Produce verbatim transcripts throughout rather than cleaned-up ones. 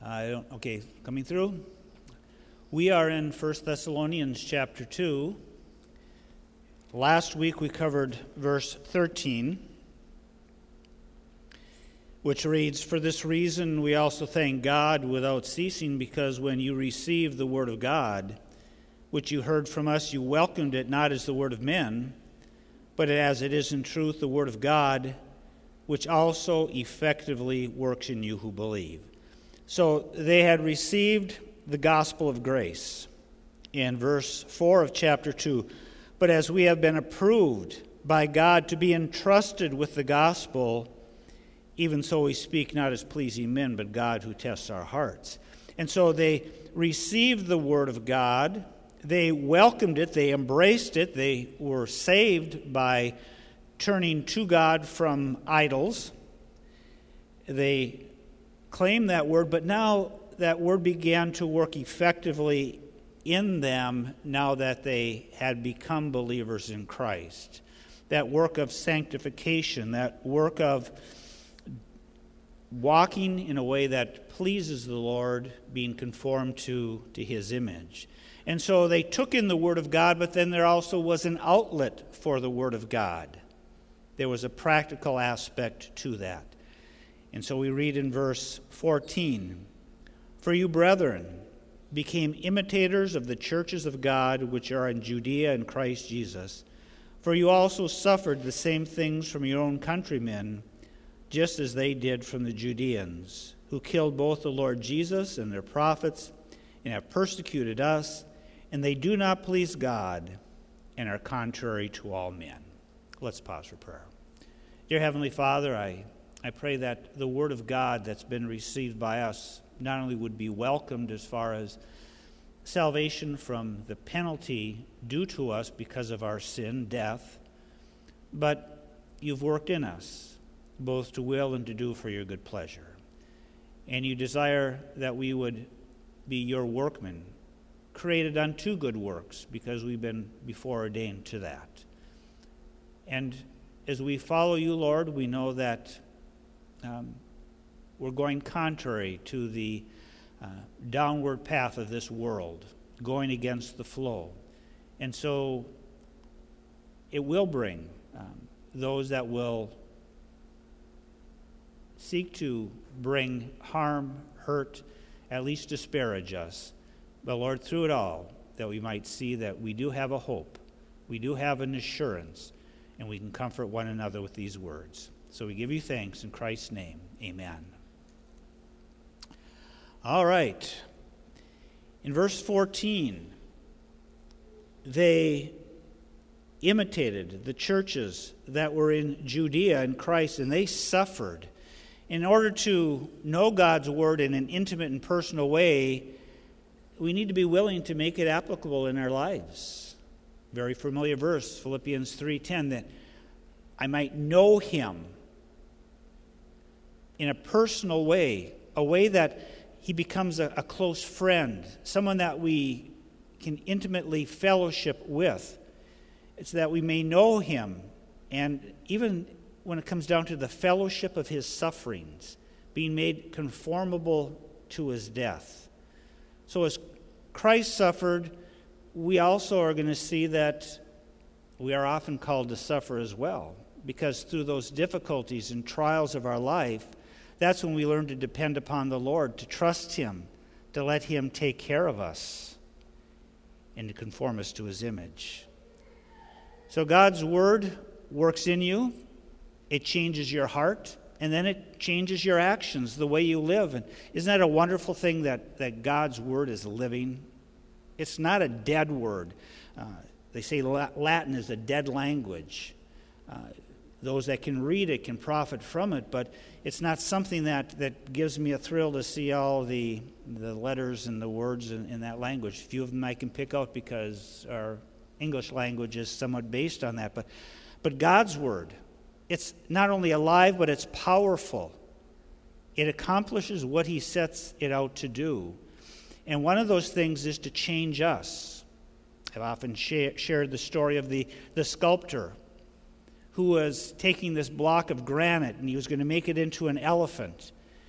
I don't, okay, coming through. We are in First Thessalonians chapter two. Last week we covered verse thirteen, which reads, "For this reason we also thank God without ceasing, because when you received the word of God, which you heard from us, you welcomed it not as the word of men, but as it is in truth the word of God, which also effectively works in you who believe." So they had received the gospel of grace in verse four of chapter two. "But as we have been approved by God to be entrusted with the gospel, even so we speak not as pleasing men, but God who tests our hearts." And so they received the word of God. They welcomed it. They embraced it. They were saved by turning to God from idols. They claimed that word, but now that word began to work effectively in them now that they had become believers in Christ. That work of sanctification, that work of walking in a way that pleases the Lord, being conformed to, to His image. And so they took in the Word of God, but then there also was an outlet for the Word of God. There was a practical aspect to that. And so we read in verse fourteen, "For you, brethren, became imitators of the churches of God which are in Judea in Christ Jesus. For you also suffered the same things from your own countrymen, just as they did from the Judeans, who killed both the Lord Jesus and their prophets, and have persecuted us, and they do not please God, and are contrary to all men." Let's pause for prayer. Dear Heavenly Father, I, I pray that the Word of God that's been received by us not only would be welcomed as far as salvation from the penalty due to us because of our sin, death, but you've worked in us, both to will and to do for your good pleasure. And you desire that we would be your workmen, created unto good works, because we've been before ordained to that. And as we follow you, Lord, we know that um, we're going contrary to the uh, downward path of this world, going against the flow. And so it will bring um, those that will seek to bring harm, hurt, at least disparage us. But Lord, through it all, that we might see that we do have a hope, we do have an assurance, and we can comfort one another with these words. So we give you thanks in Christ's name. Amen. All right. In verse fourteen, they imitated the churches that were in Judea in Christ, and they suffered. In order to know God's word in an intimate and personal way, we need to be willing to make it applicable in our lives. Very familiar verse, Philippians three ten, that I might know Him in a personal way, a way that He becomes a, a close friend, someone that we can intimately fellowship with. It's that we may know Him, and even when it comes down to the fellowship of His sufferings, being made conformable to His death. So as Christ suffered, we also are going to see that we are often called to suffer as well, because through those difficulties and trials of our life, that's when we learn to depend upon the Lord, to trust Him, to let Him take care of us, and to conform us to His image. So God's Word works in you. It changes your heart, and then it changes your actions, the way you live. And isn't that a wonderful thing that, that God's Word is living? It's not a dead word. Uh, they say Latin is a dead language. Uh, those that can read it can profit from it, but it's not something that, that gives me a thrill to see all the the letters and the words in, in that language. A few of them I can pick out because our English language is somewhat based on that. But, but God's Word, it's not only alive, but it's powerful. It accomplishes what He sets it out to do. And one of those things is to change us. I've often sh- shared the story of the, the sculptor who was taking this block of granite and he was going to make it into an elephant.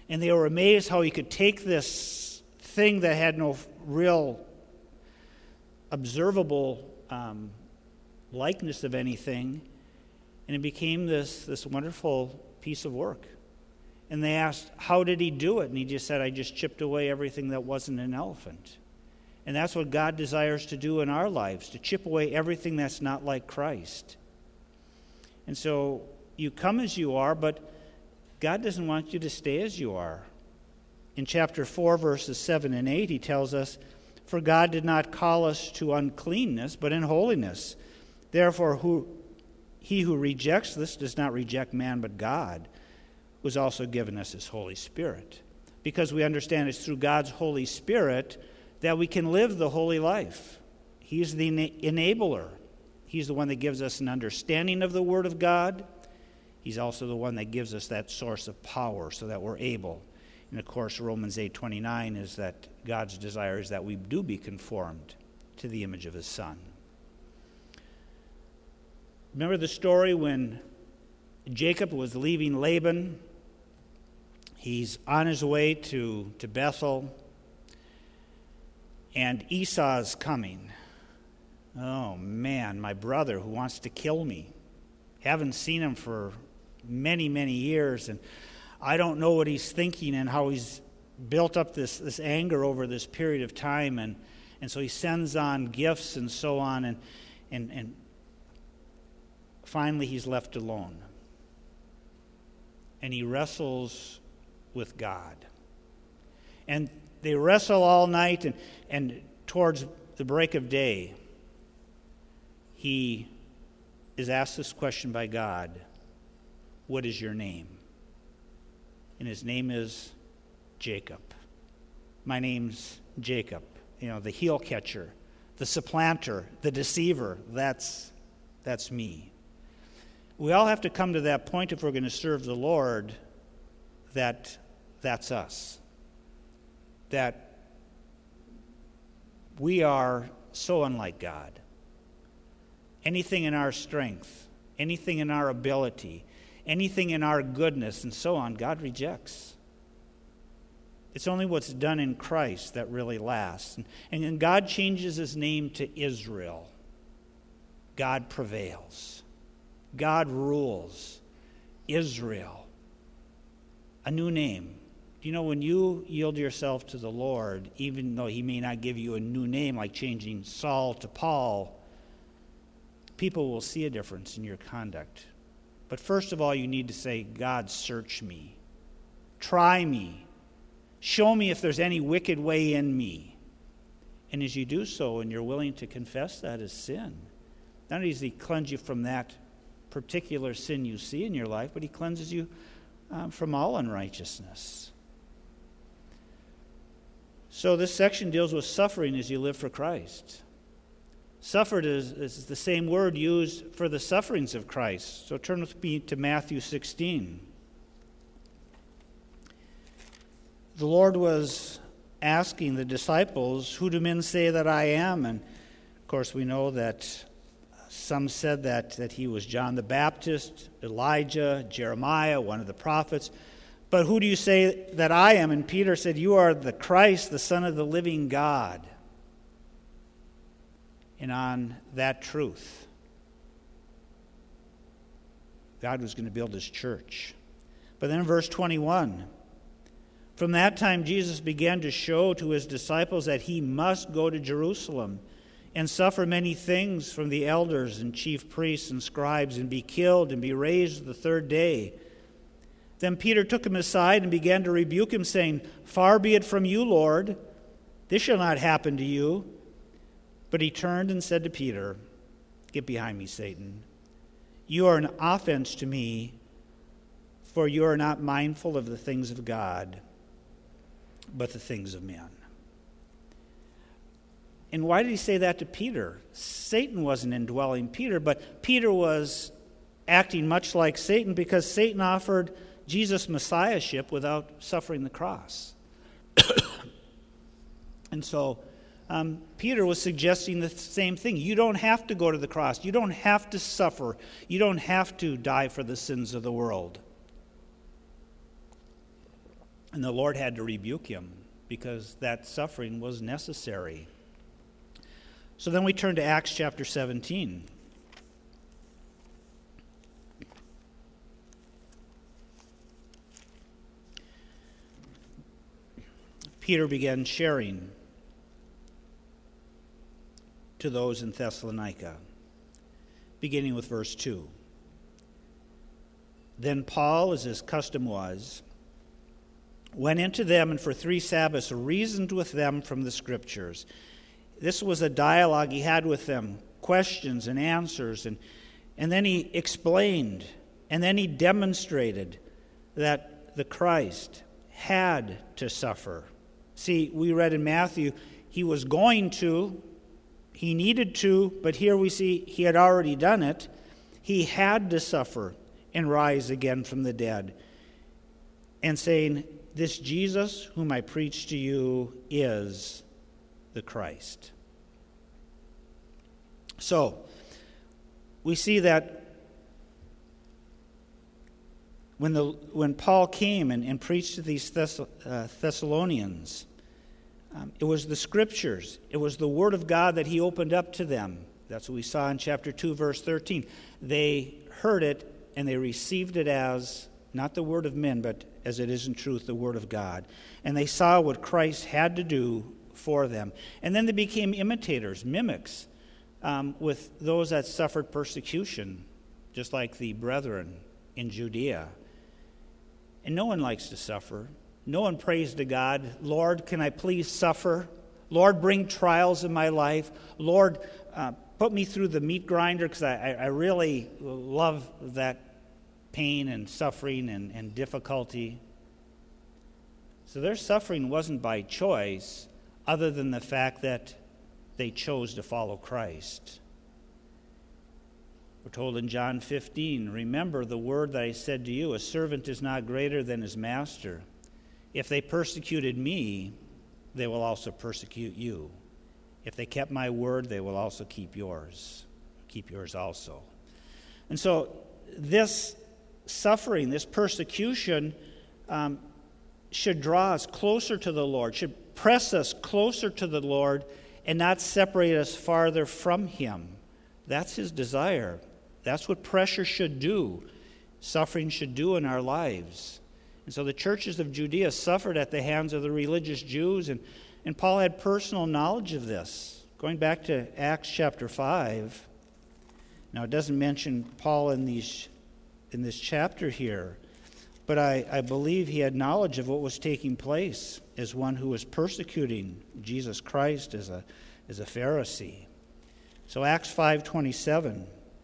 And they were amazed how he could take this thing that had no real observable um, likeness of anything, and it became this, this wonderful piece of work. And they asked, how did he do it? And he just said, I just chipped away everything that wasn't an elephant. And that's what God desires to do in our lives, to chip away everything that's not like Christ. And so you come as you are, but God doesn't want you to stay as you are. In chapter four, verses seven and eight, he tells us, for God did not call us to uncleanness, but in holiness. Therefore, who, he who rejects this does not reject man, but God, who has also given us his Holy Spirit. Because we understand it's through God's Holy Spirit that we can live the holy life. He's the enabler. He's the one that gives us an understanding of the Word of God. He's also the one that gives us that source of power so that we're able. And of course, Romans eight twenty-nine is that God's desire is that we do be conformed to the image of his Son. Remember the story when Jacob was leaving Laban? He's on his way to, to Bethel, and Esau's coming. Oh man, my brother who wants to kill me. Haven't seen him for many, many years, and I don't know what he's thinking and how he's built up this, this anger over this period of time, and, and so he sends on gifts and so on, and, and, and finally he's left alone. And he wrestles with God. And they wrestle all night, and, and towards the break of day, he is asked this question by God, what is your name? And his name is Jacob. My name's Jacob. You know, the heel catcher, the supplanter, the deceiver. That's, that's me. We all have to come to that point if we're going to serve the Lord that that's us. That we are so unlike God. Anything in our strength, anything in our ability, anything in our goodness, and so on, God rejects. It's only what's done in Christ that really lasts. And, and God changes his name to Israel. God prevails. God rules. Israel. A new name. Do you know, when you yield yourself to the Lord, even though he may not give you a new name like changing Saul to Paul, people will see a difference in your conduct. But first of all, you need to say, God, search me. Try me. Show me if there's any wicked way in me. And as you do so, and you're willing to confess that as sin, not only does he cleanse you from that particular sin you see in your life, but he cleanses you um, from all unrighteousness. So this section deals with suffering as you live for Christ. Suffered is, is the same word used for the sufferings of Christ. So turn with me to Matthew sixteen. The Lord was asking the disciples, who do men say that I am? And of course we know that some said that, that he was John the Baptist, Elijah, Jeremiah, one of the prophets. But who do you say that I am? And Peter said, you are the Christ, the Son of the living God. And on that truth, God was going to build his church. But then in verse twenty-one, from that time Jesus began to show to his disciples that he must go to Jerusalem and suffer many things from the elders and chief priests and scribes, and be killed and be raised the third day. Then Peter took him aside and began to rebuke him, saying, far be it from you, Lord, this shall not happen to you. But he turned and said to Peter, get behind me, Satan. You are an offense to me, for you are not mindful of the things of God, but the things of men. And why did he say that to Peter? Satan wasn't indwelling Peter, but Peter was acting much like Satan because Satan offered Jesus' messiahship without suffering the cross. And so Um, Peter was suggesting the same thing. You don't have to go to the cross. You don't have to suffer. You don't have to die for the sins of the world. And the Lord had to rebuke him because that suffering was necessary. So then we turn to Acts chapter seventeen. Peter began sharing to those in Thessalonica, beginning with verse two. Then Paul, as his custom was, went into them and for three Sabbaths reasoned with them from the Scriptures. This was a dialogue he had with them, questions and answers, and, and then he explained, and then he demonstrated that the Christ had to suffer. See, we read in Matthew, he was going to, he needed to, but here we see he had already done it. He had to suffer and rise again from the dead. And saying, this Jesus whom I preach to you is the Christ. So, we see that when the when Paul came and, and preached to these Thess, uh, Thessalonians, um, it was the Scriptures, it was the Word of God that he opened up to them. That's what we saw in chapter two, verse thirteen. They heard it and they received it as, not the word of men, but as it is in truth, the Word of God. And they saw what Christ had to do for them. And then they became imitators, mimics, um, with those that suffered persecution, just like the brethren in Judea. And no one likes to suffer. No one prays to God, Lord, can I please suffer? Lord, bring trials in my life. Lord, uh, put me through the meat grinder, because I, I really love that pain and suffering and, and difficulty. So their suffering wasn't by choice, other than the fact that they chose to follow Christ. We're told in John fifteen, remember the word that I said to you, a servant is not greater than his master. If they persecuted me, they will also persecute you. If they kept my word, they will also keep yours. Keep yours also. And so this suffering, this persecution, um, should draw us closer to the Lord, should press us closer to the Lord, and not separate us farther from Him. That's His desire. That's what pressure should do. Suffering should do in our lives. And so the churches of Judea suffered at the hands of the religious Jews, and, and Paul had personal knowledge of this. Going back to Acts chapter five, now it doesn't mention Paul in these in this chapter here, but I, I believe he had knowledge of what was taking place as one who was persecuting Jesus Christ as a as a Pharisee. So Acts five twenty-seven.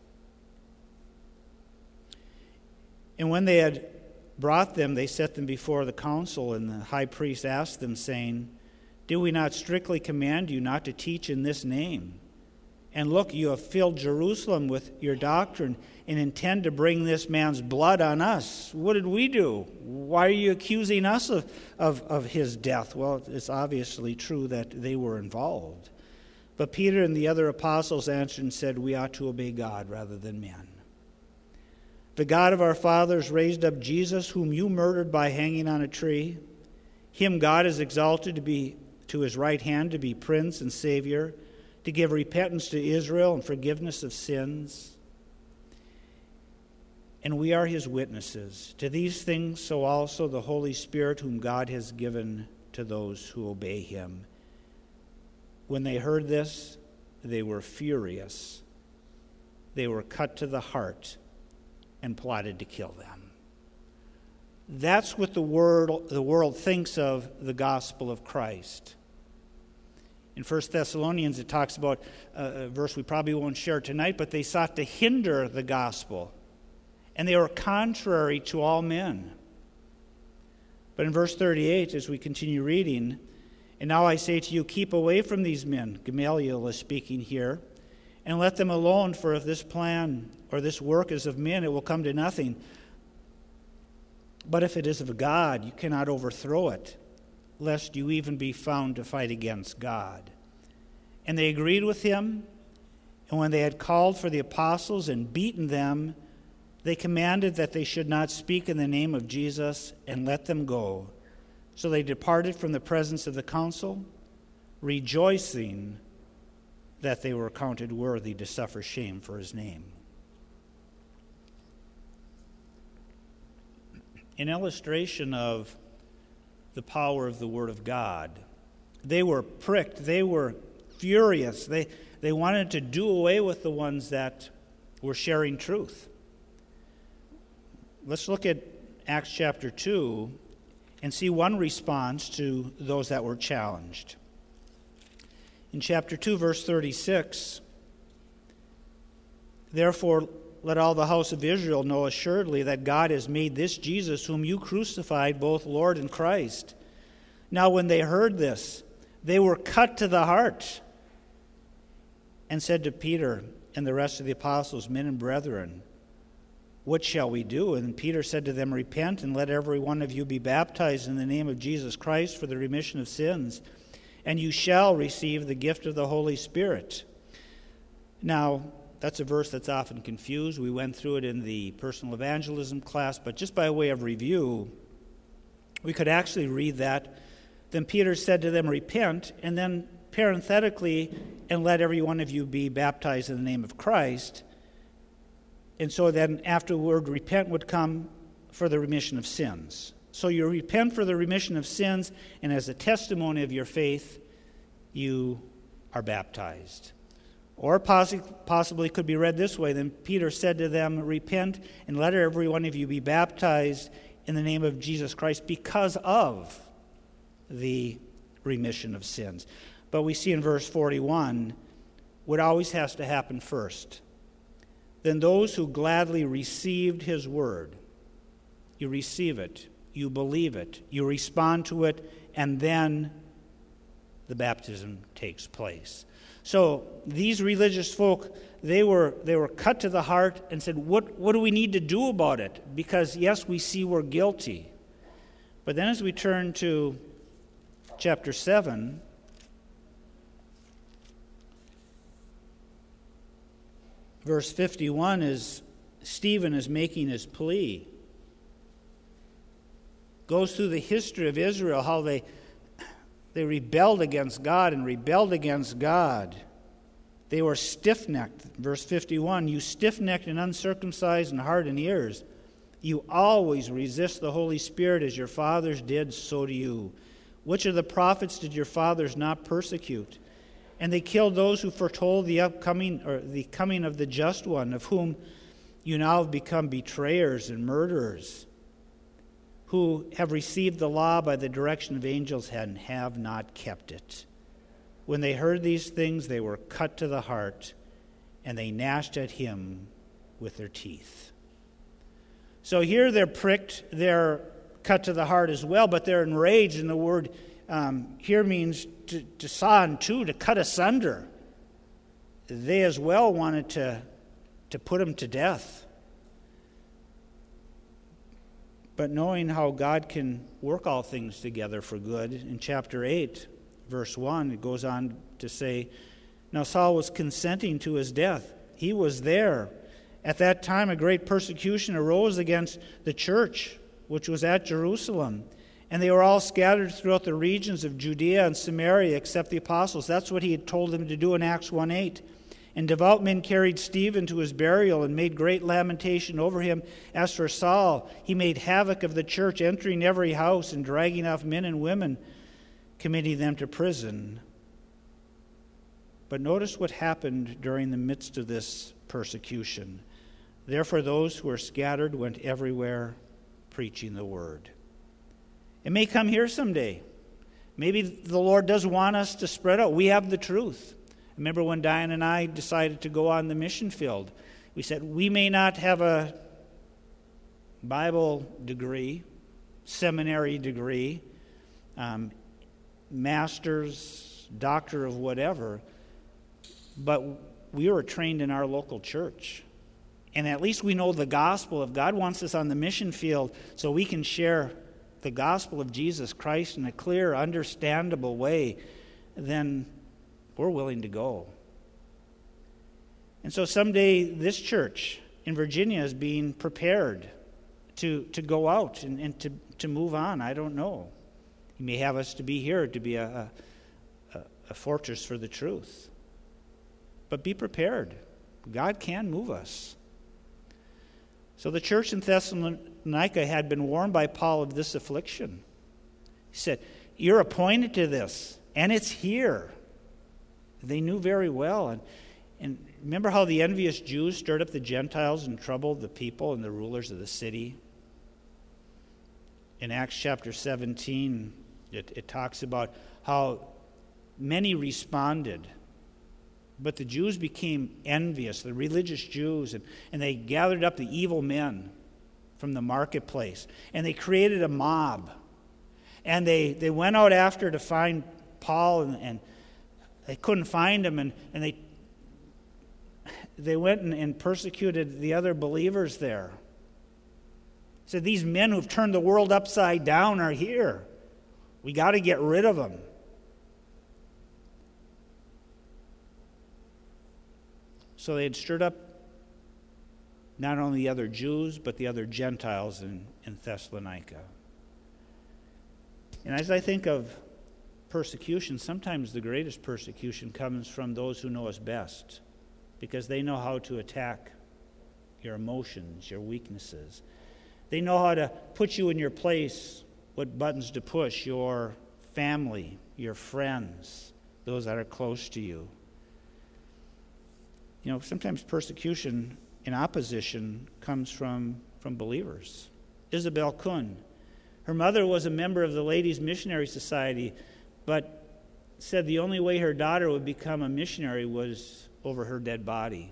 And when they had brought them, they set them before the council, and the high priest asked them, saying, did we not strictly command you not to teach in this name? And look, you have filled Jerusalem with your doctrine and intend to bring this man's blood on us. What did we do? Why are you accusing us of, of, of his death? Well, it's obviously true that they were involved. But Peter and the other apostles answered and said, we ought to obey God rather than men. The God of our fathers raised up Jesus, whom you murdered by hanging on a tree. Him God has exalted to be to his right hand to be Prince and Savior, to give repentance to Israel and forgiveness of sins. And we are his witnesses. To these things, so also the Holy Spirit, whom God has given to those who obey him. When they heard this, they were furious. They were cut to the heart and plotted to kill them. That's what the world, the world thinks of the gospel of Christ. In First Thessalonians, it talks about a verse we probably won't share tonight, but they sought to hinder the gospel, and they were contrary to all men. But in verse thirty-eight, as we continue reading, and now I say to you, keep away from these men, Gamaliel is speaking here, and let them alone, for if this plan or this work is of men, it will come to nothing. But if it is of God, you cannot overthrow it, lest you even be found to fight against God. And they agreed with him, and when they had called for the apostles and beaten them, they commanded that they should not speak in the name of Jesus, and let them go. So they departed from the presence of the council, rejoicing that they were counted worthy to suffer shame for his name. An illustration of the power of the Word of God. They were pricked. They were furious. They, they wanted to do away with the ones that were sharing truth. Let's look at Acts chapter two and see one response to those that were challenged. In chapter two, verse thirty-six, "Therefore let all the house of Israel know assuredly that God has made this Jesus, whom you crucified, both Lord and Christ." Now when they heard this, they were cut to the heart and said to Peter and the rest of the apostles, "Men and brethren, what shall we do?" And Peter said to them, "Repent, and let every one of you be baptized in the name of Jesus Christ for the remission of sins, and you shall receive the gift of the Holy Spirit." Now, that's a verse that's often confused. We went through it in the personal evangelism class, but just by way of review, we could actually read that. Then Peter said to them, "Repent," and then parenthetically, "and let every one of you be baptized in the name of Christ." And so then afterward, repent would come for the remission of sins. So you repent for the remission of sins, and as a testimony of your faith, you are baptized. Or possibly could be read this way. Then Peter said to them, "Repent, and let every one of you be baptized in the name of Jesus Christ because of the remission of sins." But we see in verse forty-one, what always has to happen first. "Then those who gladly received his word," you receive it, you believe it, you respond to it, and then the baptism takes place. So these religious folk, they were they were cut to the heart and said, what, what do we need to do about it? Because, yes, we see we're guilty. But then as we turn to chapter seven, verse fifty-one, is Stephen is making his plea. Goes through the history of Israel, how they they rebelled against God and rebelled against God. They were stiff-necked. Verse fifty-one, "You stiff-necked and uncircumcised in heart and ears, you always resist the Holy Spirit as your fathers did, so do you. Which of the prophets did your fathers not persecute? And they killed those who foretold the upcoming or the coming of the just one, of whom you now have become betrayers and murderers, who have received the law by the direction of angels and have not kept it. When they heard these things, they were cut to the heart, and they gnashed at him with their teeth." So here they're pricked, they're cut to the heart as well, but they're enraged, and the word um, here means to, to saw in two, to cut asunder. They as well wanted to, to put him to death. But knowing how God can work all things together for good, in chapter eight, verse one, it goes on to say, "Now Saul was consenting to his death. He was there. At that time a great persecution arose against the church, which was at Jerusalem. And they were all scattered throughout the regions of Judea and Samaria, except the apostles." That's what he had told them to do in Acts one eight. "And devout men carried Stephen to his burial and made great lamentation over him. As for Saul, he made havoc of the church, entering every house and dragging off men and women, committing them to prison." But notice what happened during the midst of this persecution. "Therefore those who were scattered went everywhere preaching the word." It may come here someday. Maybe the Lord does want us to spread out. We have the truth. Remember when Diane and I decided to go on the mission field? We said, we may not have a Bible degree, seminary degree, um, master's, doctor of whatever, but we were trained in our local church. And at least we know the gospel. If God wants us on the mission field so we can share the gospel of Jesus Christ in a clear, understandable way, then we're willing to go. And so someday this church in Virginia is being prepared to, to go out and, and to, to move on. I don't know. He may have us to be here to be a, a, a fortress for the truth. But be prepared. God can move us. So the church in Thessalonica had been warned by Paul of this affliction. He said, you're appointed to this, and it's here. They knew very well. And, and remember how the envious Jews stirred up the Gentiles and troubled the people and the rulers of the city? In Acts chapter seventeen, it, it talks about how many responded. But the Jews became envious, the religious Jews, and, and they gathered up the evil men from the marketplace. And they created a mob. And they, they went out after to find Paul, and, and they couldn't find him. And, and they, they went and, and persecuted the other believers there. Said, these men who've turned the world upside down are here. We got to get rid of them. So they had stirred up not only the other Jews, but the other Gentiles in, in Thessalonica. And as I think of persecution, sometimes the greatest persecution comes from those who know us best, because they know how to attack your emotions, your weaknesses. They know how to put you in your place, what buttons to push, your family, your friends, those that are close to you. You know, sometimes persecution and opposition comes from, from believers. Isabel Kuhn, her mother was a member of the Ladies Missionary Society, but said the only way her daughter would become a missionary was over her dead body.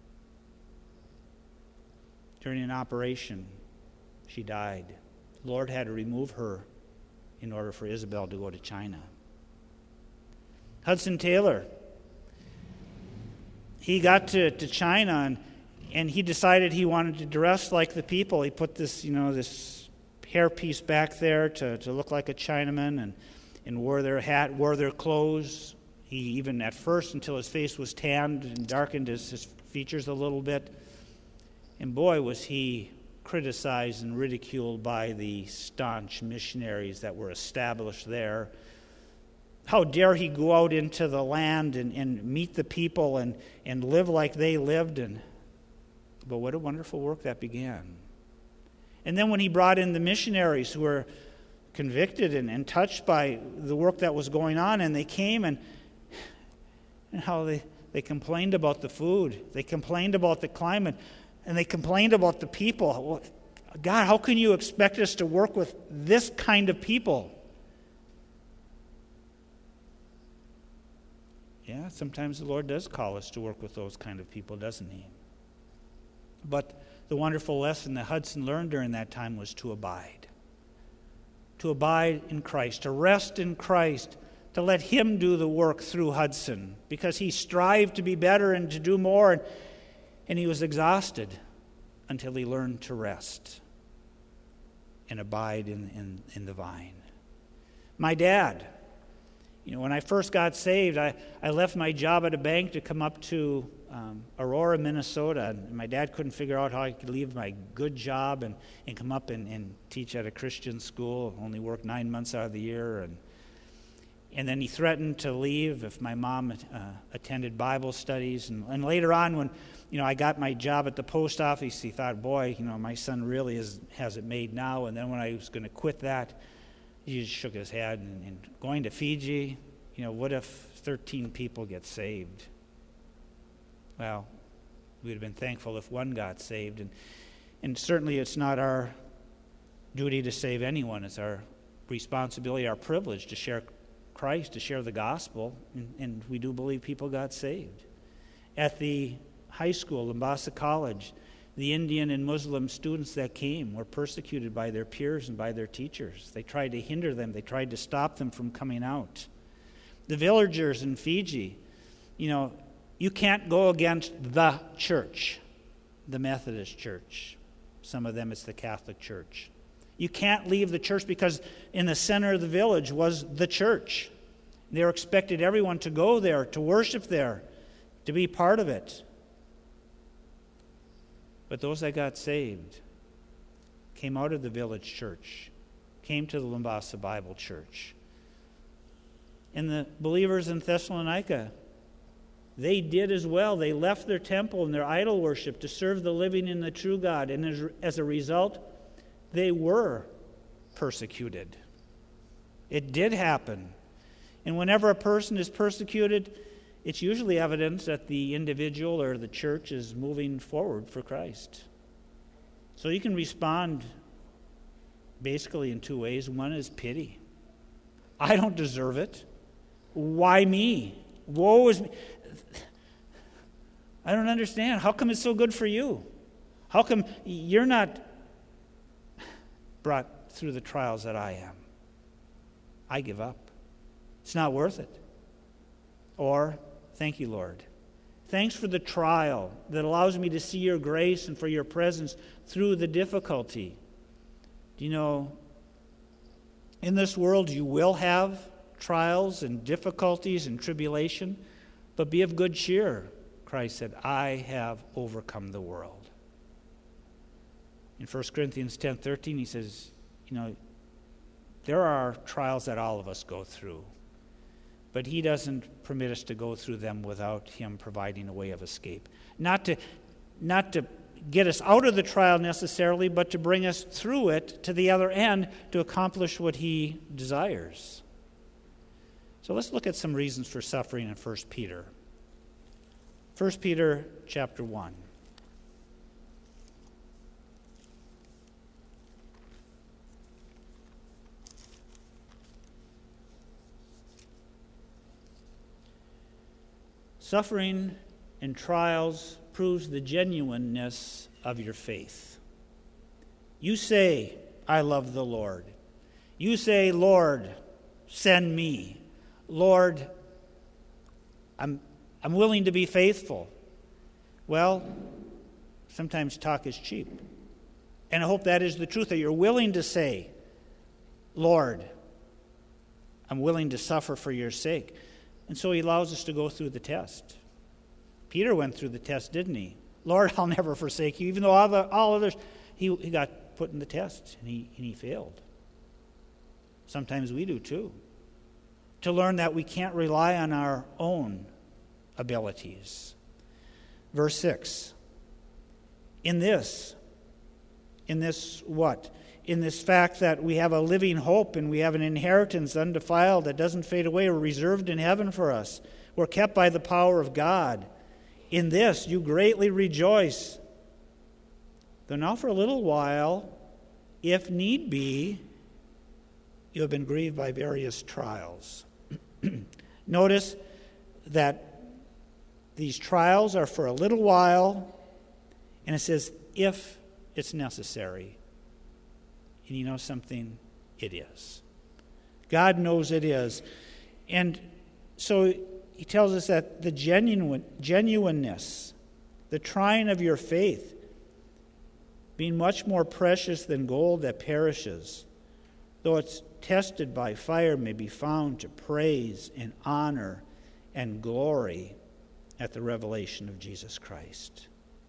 During an operation, she died. The Lord had to remove her in order for Isabel to go to China. Hudson Taylor, he got to, to China and, and he decided he wanted to dress like the people. He put this, you know, this hairpiece back there to, to look like a Chinaman and, and wore their hat, wore their clothes. He even at first, until his face was tanned and darkened his, his features a little bit. And boy, was he criticized and ridiculed by the staunch missionaries that were established there. How dare he go out into the land and, and meet the people and, and live like they lived. And but what a wonderful work that began. And then when he brought in the missionaries who were convicted and, and touched by the work that was going on, and they came and, and how they, they complained about the food. They complained about the climate. And they complained about the people. Well, God, how can you expect us to work with this kind of people? Yeah, sometimes the Lord does call us to work with those kind of people, doesn't he? But the wonderful lesson that Hudson learned during that time was to abide. To abide in Christ, to rest in Christ, to let him do the work through Hudson, because he strived to be better and to do more, and, and he was exhausted until he learned to rest and abide in, in, in the vine. My dad, you know, when I first got saved, I, I left my job at a bank to come up to um, Aurora, Minnesota. And my dad couldn't figure out how I could leave my good job and, and come up and, and teach at a Christian school, only work nine months out of the year. And and then he threatened to leave if my mom uh, attended Bible studies. And, and later on, when you know I got my job at the post office, he thought, boy, you know, my son really is, has it made now. And then when I was going to quit that, he just shook his head. And, and going to Fiji, you know, what if thirteen people get saved? Well, we would have been thankful if one got saved. And, and certainly it's not our duty to save anyone. It's our responsibility, our privilege to share Christ, to share the gospel. And, and we do believe people got saved. At the high school, Mombasa College, the Indian and Muslim students that came were persecuted by their peers and by their teachers. They tried to hinder them. They tried to stop them from coming out. The villagers in Fiji, you know, you can't go against the church, the Methodist church. Some of them it's the Catholic Church. You can't leave the church because in the center of the village was the church. They expected everyone to go there, to worship there, to be part of it. But those that got saved came out of the village church, came to the Limbasa Bible Church. And the believers in Thessalonica, they did as well. They left their temple and their idol worship to serve the living and the true God. And as, as a result, they were persecuted. It did happen. And whenever a person is persecuted, it's usually evidence that the individual or the church is moving forward for Christ. So you can respond basically in two ways. One is pity. I don't deserve it. Why me? Woe is me. I don't understand. How come it's so good for you? How come you're not brought through the trials that I am? I give up. It's not worth it. Or, thank you, Lord. Thanks for the trial that allows me to see your grace and for your presence through the difficulty. Do you know, in this world you will have trials and difficulties and tribulation, but be of good cheer. Christ said, I have overcome the world. In First Corinthians ten thirteen, he says, you know, there are trials that all of us go through, but he doesn't permit us to go through them without him providing a way of escape. Not to, not to get us out of the trial necessarily, but to bring us through it to the other end to accomplish what he desires. So let's look at some reasons for suffering in First Peter. First Peter chapter one. Suffering and trials proves the genuineness of your faith. You say, I love the Lord. You say, Lord, send me. Lord, I'm, I'm willing to be faithful. Well, sometimes talk is cheap. And I hope that is the truth, that you're willing to say, Lord, I'm willing to suffer for your sake. And so he allows us to go through the test. Peter went through the test, didn't he? Lord, I'll never forsake you. Even though all, the, all others, he, he got put in the test, and he, and he failed. Sometimes we do too. To learn that we can't rely on our own abilities. Verse six. In this, in this what? In this fact that we have a living hope and we have an inheritance undefiled that doesn't fade away, we're reserved in heaven for us. We're kept by the power of God. In this you greatly rejoice. Though now for a little while, if need be, you have been grieved by various trials. Notice that these trials are for a little while, and it says, if it's necessary. And you know something? It is. God knows it is. And so he tells us that the genuine genuineness, the trying of your faith, being much more precious than gold that perishes, though it's tested by fire, may be found to praise and honor and glory at the revelation of Jesus Christ.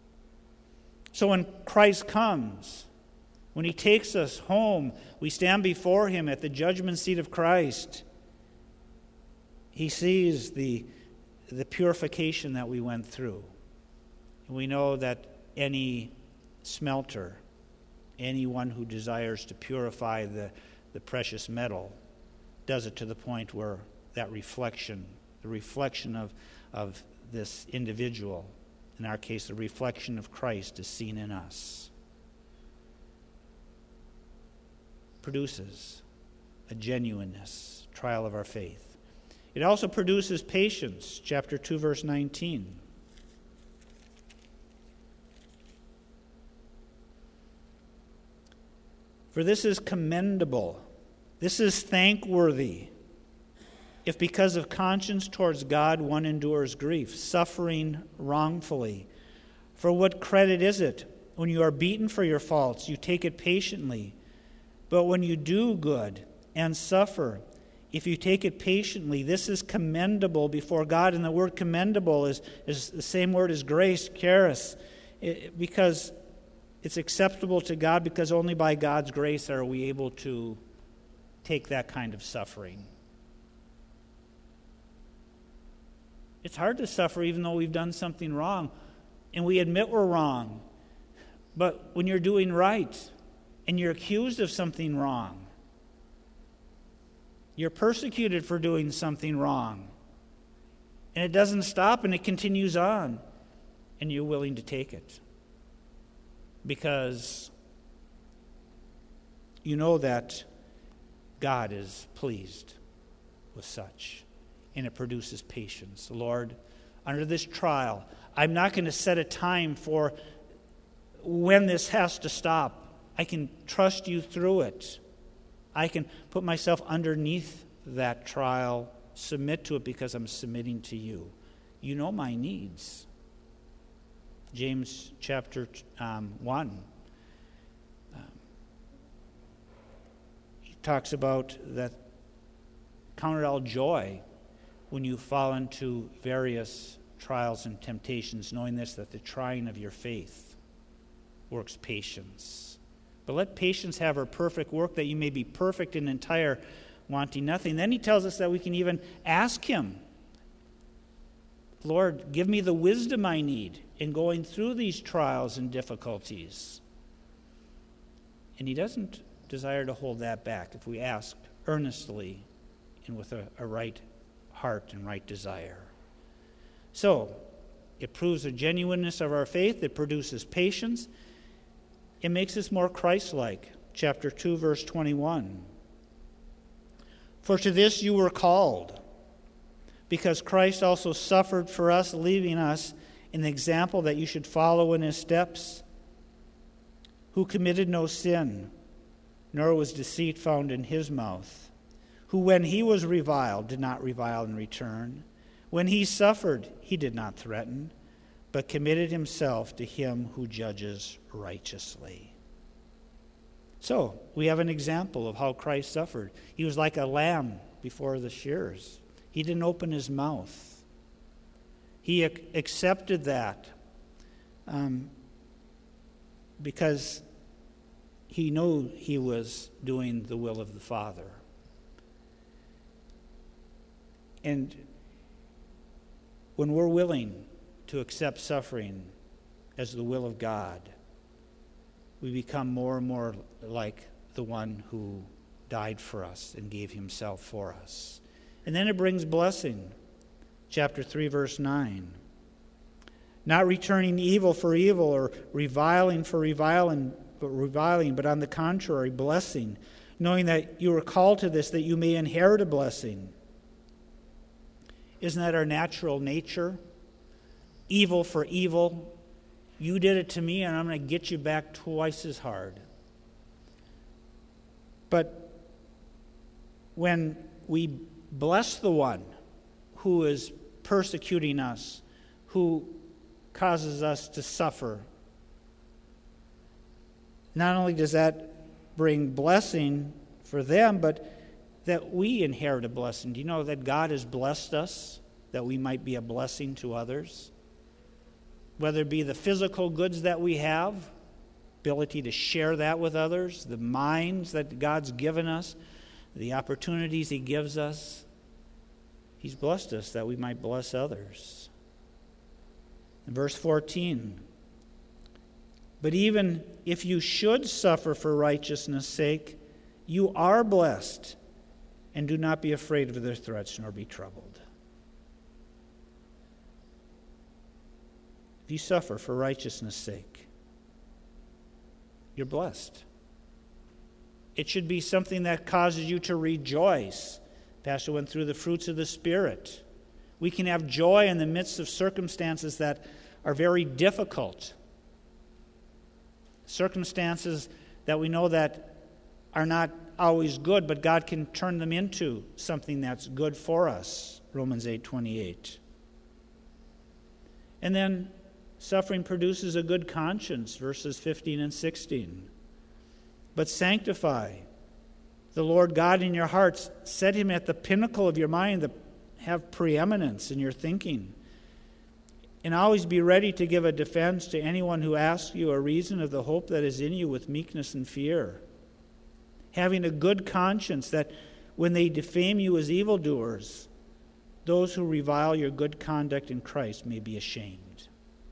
So when Christ comes, when he takes us home, we stand before him at the judgment seat of Christ. He sees the, the purification that we went through. And we know that any smelter, anyone who desires to purify the, the precious metal, does it to the point where that reflection, the reflection of, of this individual, in our case, the reflection of Christ, is seen in us. Produces a genuineness, trial of our faith. It also produces patience, chapter two, verse nineteen. For this is commendable, this is thankworthy, if because of conscience towards God one endures grief, suffering wrongfully. For what credit is it when you are beaten for your faults, you take it patiently? But when you do good and suffer, if you take it patiently, this is commendable before God. And the word commendable is, is the same word as grace, charis, it, because it's acceptable to God, because only by God's grace are we able to take that kind of suffering. It's hard to suffer even though we've done something wrong, and we admit we're wrong. But when you're doing right and you're accused of something wrong, you're persecuted for doing something wrong, and it doesn't stop and it continues on, and you're willing to take it because you know that God is pleased with such, and it produces patience. Lord, under this trial, I'm not going to set a time for when this has to stop. I can trust you through it. I can put myself underneath that trial, submit to it because I'm submitting to you. You know my needs. James chapter um, one. Um, he talks about that count it all joy when you fall into various trials and temptations, knowing this, that the trying of your faith works patience. But let patience have her perfect work, that you may be perfect and entire, wanting nothing. Then he tells us that we can even ask him, Lord, give me the wisdom I need in going through these trials and difficulties. And he doesn't desire to hold that back if we ask earnestly and with a, a right heart and right desire. So, it proves the genuineness of our faith. It produces patience. It makes us more Christ-like. Chapter two, verse twenty-one. For to this you were called, because Christ also suffered for us, leaving us an example that you should follow in his steps, who committed no sin, nor was deceit found in his mouth, who when he was reviled did not revile in return. When he suffered, he did not threaten, but committed himself to him who judges righteously. So, we have an example of how Christ suffered. He was like a lamb before the shears. He didn't open his mouth. He ac- accepted that um, because he knew he was doing the will of the Father. And when we're willing to accept suffering as the will of God, we become more and more like the one who died for us and gave himself for us. And then it brings blessing. Chapter three, verse nine. Not returning evil for evil or reviling for reviling, but reviling, but on the contrary, blessing, knowing that you were called to this, that you may inherit a blessing. Isn't that our natural nature? Evil for evil. You did it to me, and I'm going to get you back twice as hard. But when we bless the one who is persecuting us, who causes us to suffer, not only does that bring blessing for them, but that we inherit a blessing. Do you know that God has blessed us, that we might be a blessing to others? Whether it be the physical goods that we have, ability to share that with others, the minds that God's given us, the opportunities he gives us. He's blessed us that we might bless others. In verse fourteen, but even if you should suffer for righteousness' sake, you are blessed, and do not be afraid of their threats, nor be troubled. If you suffer for righteousness' sake, you're blessed. It should be something that causes you to rejoice. Pastor went through the fruits of the Spirit. We can have joy in the midst of circumstances that are very difficult. Circumstances that we know that are not always good, but God can turn them into something that's good for us. Romans eight twenty-eight. And then suffering produces a good conscience, verses fifteen and sixteen. But sanctify the Lord God in your hearts. Set him at the pinnacle of your mind, to have preeminence in your thinking. And always be ready to give a defense to anyone who asks you a reason of the hope that is in you with meekness and fear. having a good conscience, that when they defame you as evildoers, those who revile your good conduct in Christ may be ashamed.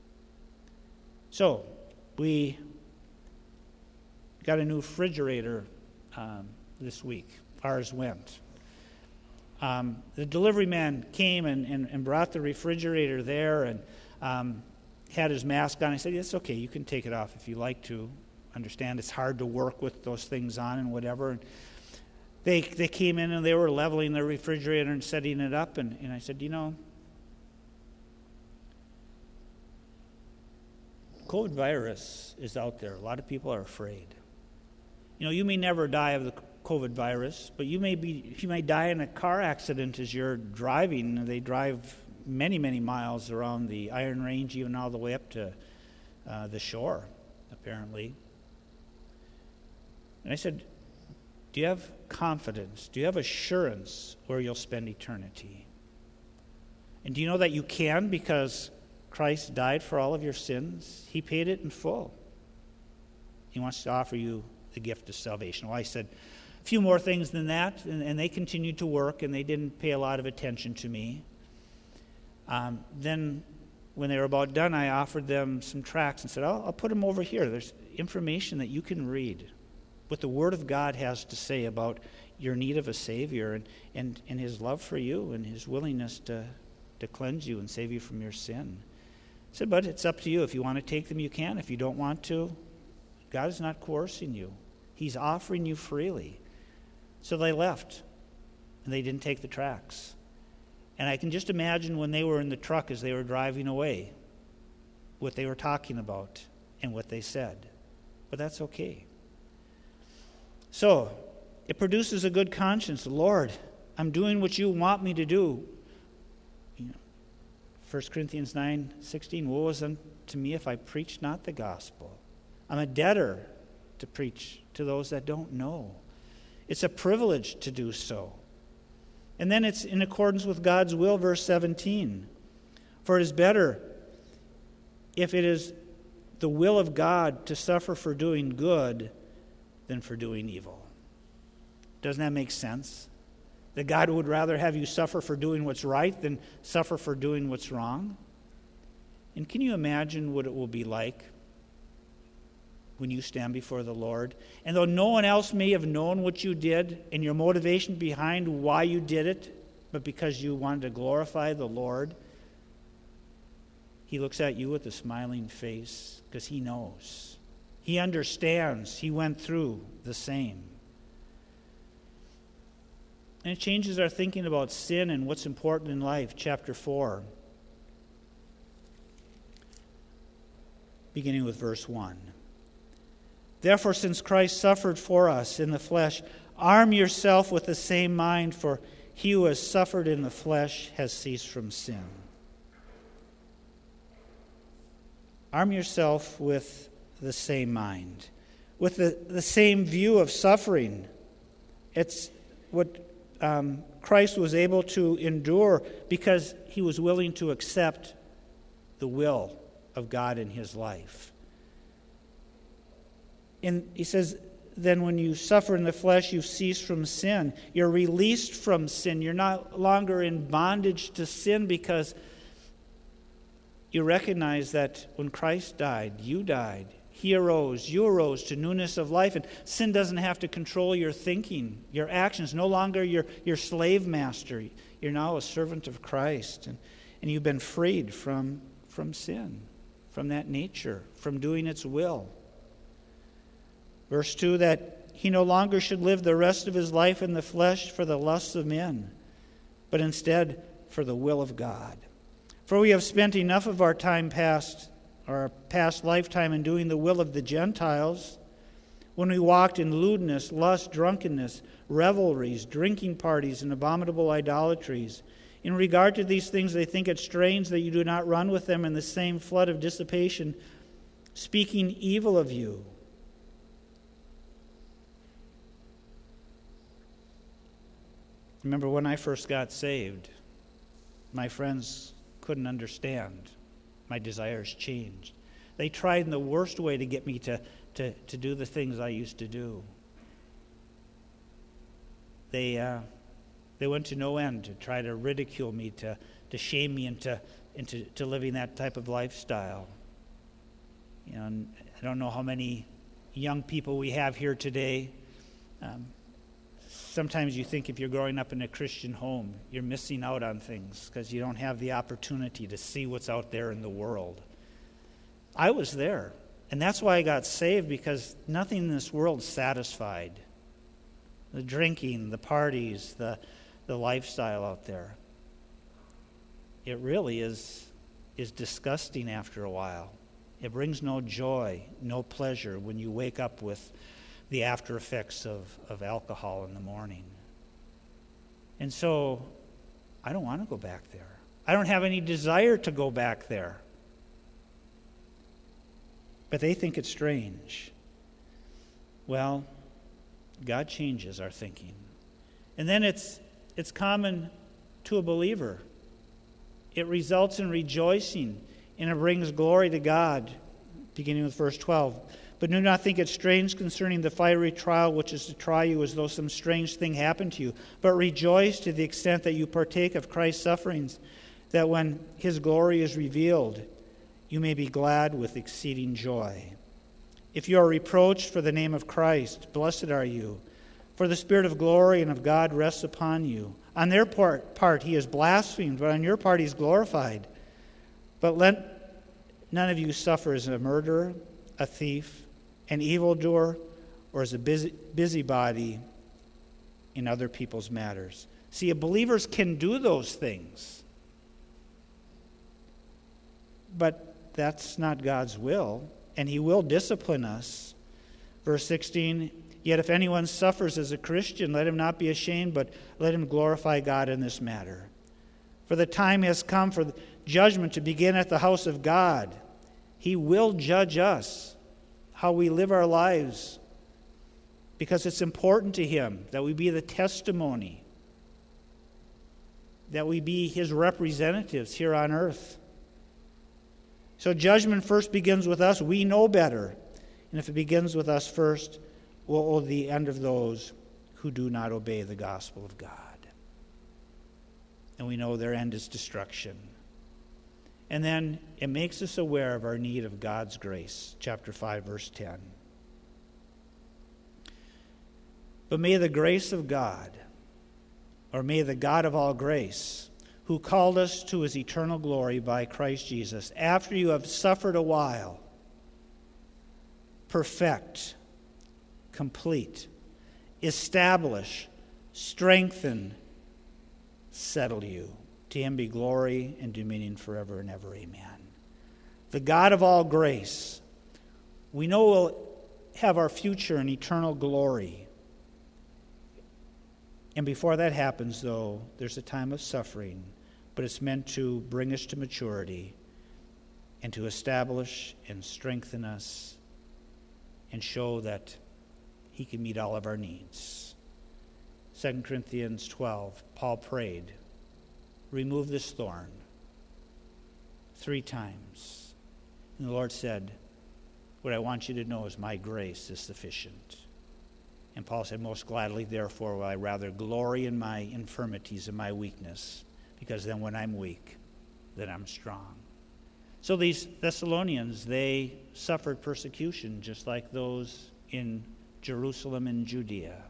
So, we got a new refrigerator um, this week. Ours went. Um, the delivery man came and, and, and brought the refrigerator there and um, had his mask on. I said, "It's okay, you can take it off if you like to. Understand it's hard to work with those things on and whatever." And they they came in and they were leveling the refrigerator and setting it up. And, and I said, "You know, COVID virus is out there. A lot of people are afraid. You know, you may never die of the COVID virus, but you may be you may die in a car accident as you're driving. They drive many, many miles around the Iron Range, even all the way up to uh, the shore, apparently." And I said, "Do you have confidence? Do you have assurance where you'll spend eternity? And do you know that you can, because Christ died for all of your sins? He paid it in full. He wants to offer you the gift of salvation." Well, I said a few more things than that, and, and they continued to work, and they didn't pay a lot of attention to me. Um, then, when they were about done, I offered them some tracts and said, I'll, I'll put them over here. There's information that you can read, what the Word of God has to say about your need of a Savior and, and, and His love for you and His willingness to, to cleanse you and save you from your sin. I said, but it's up to you. If you want to take them, you can. If you don't want to, God is not coercing you. He's offering you freely. So they left, and they didn't take the tracts. And I can just imagine when they were in the truck as they were driving away, what they were talking about and what they said. But that's okay. So, it produces a good conscience. Lord, I'm doing what you want me to do. You know, First Corinthians nine sixteen, woe is unto me if I preach not the gospel. I'm a debtor to preach to those that don't know. It's a privilege to do so. And then it's in accordance with God's will, verse seventeen. For it is better if it is the will of God to suffer for doing good than for doing evil. Doesn't that make sense? That God would rather have you suffer for doing what's right than suffer for doing what's wrong? And can you imagine what it will be like when you stand before the Lord? And though no one else may have known what you did and your motivation behind why you did it, but because you wanted to glorify the Lord, He looks at you with a smiling face because He knows. He understands. He went through the same. And it changes our thinking about sin and what's important in life. Chapter four, beginning with verse one. Therefore, since Christ suffered for us in the flesh, arm yourself with the same mind, for he who has suffered in the flesh has ceased from sin. Arm yourself with the same mind, with the, the same view of suffering. It's what um, Christ was able to endure because he was willing to accept the will of God in his life. And he says, then when you suffer in the flesh, you cease from sin. You're released from sin. You're no longer in bondage to sin because you recognize that when Christ died, you died. He arose, you arose to newness of life, and sin doesn't have to control your thinking, your actions. No longer your, your slave master. You're now a servant of Christ, and, and you've been freed from, from sin, from that nature, from doing its will. Verse two, that he no longer should live the rest of his life in the flesh for the lusts of men, but instead for the will of God. For we have spent enough of our time past, our past lifetime in doing the will of the Gentiles, when we walked in lewdness, lust, drunkenness, revelries, drinking parties, and abominable idolatries. In regard to these things, they think it strange that you do not run with them in the same flood of dissipation, speaking evil of you. Remember when I first got saved, my friends couldn't understand. My desires changed. They tried in the worst way to get me to, to, to do the things I used to do. they uh, they went to no end to try to ridicule me, to, to shame me into, into to living that type of lifestyle. You know, and I don't know how many young people we have here today. Um, sometimes you think if you're growing up in a Christian home, you're missing out on things because you don't have the opportunity to see what's out there in the world. I was there, and that's why I got saved, because nothing in this world satisfied. The drinking, the parties, the the lifestyle out there. It really is is disgusting after a while. It brings no joy, no pleasure when you wake up with the after effects of, of alcohol in the morning. And so, I don't want to go back there. I don't have any desire to go back there. But they think it's strange. Well, God changes our thinking. And then it's it's common to a believer. It results in rejoicing, and it brings glory to God, beginning with verse twelve. But do not think it strange concerning the fiery trial which is to try you as though some strange thing happened to you, but rejoice to the extent that you partake of Christ's sufferings, that when his glory is revealed, you may be glad with exceeding joy. If you are reproached for the name of Christ, blessed are you, for the Spirit of glory and of God rests upon you. On their part, part he is blasphemed, but on your part he is glorified. But let none of you suffer as a murderer, a thief, an evildoer, or as a busy, busybody in other people's matters. See, believers can do those things. But that's not God's will, and he will discipline us. Verse sixteen, yet if anyone suffers as a Christian, let him not be ashamed, but let him glorify God in this matter. For the time has come for judgment to begin at the house of God. He will judge us, how we live our lives, because it's important to him that we be the testimony, that we be his representatives here on earth. So judgment first begins with us. We know better. And if it begins with us first, woe to the end of those who do not obey the gospel of God. And we know their end is destruction. And then it makes us aware of our need of God's grace. Chapter five, verse ten. But may the grace of God, or may the God of all grace, who called us to his eternal glory by Christ Jesus, after you have suffered a while, perfect, complete, establish, strengthen, settle you. To him be glory and dominion forever and ever. Amen. The God of all grace, we know will have our future in eternal glory. And before that happens, though, there's a time of suffering, but it's meant to bring us to maturity and to establish and strengthen us and show that he can meet all of our needs. Second Corinthians twelve, Paul prayed, remove this thorn, three times. And the Lord said, what I want you to know is my grace is sufficient. And Paul said, most gladly, therefore, will I rather glory in my infirmities and my weakness, because then when I'm weak, then I'm strong. So these Thessalonians, they suffered persecution just like those in Jerusalem and Judea.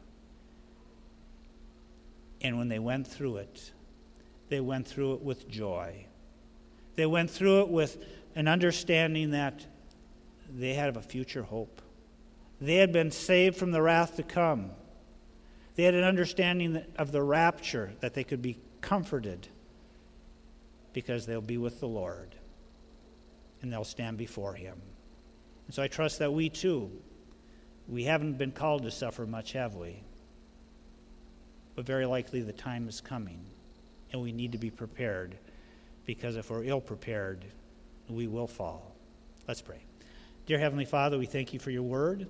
And when they went through it, they went through it with joy. They went through it with an understanding that they had a future hope. They had been saved from the wrath to come. They had an understanding of the rapture, that they could be comforted because they'll be with the Lord and they'll stand before him. And so I trust that we too, we haven't been called to suffer much, have we? But very likely the time is coming, and we need to be prepared, because if we're ill-prepared, we will fall. Let's pray. Dear Heavenly Father, we thank you for your word.